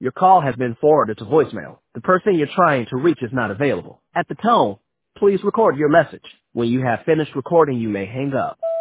Your call has been forwarded to voicemail. The person you're trying to reach is not available. At the tone, please record your message. When you have finished recording, you may hang up.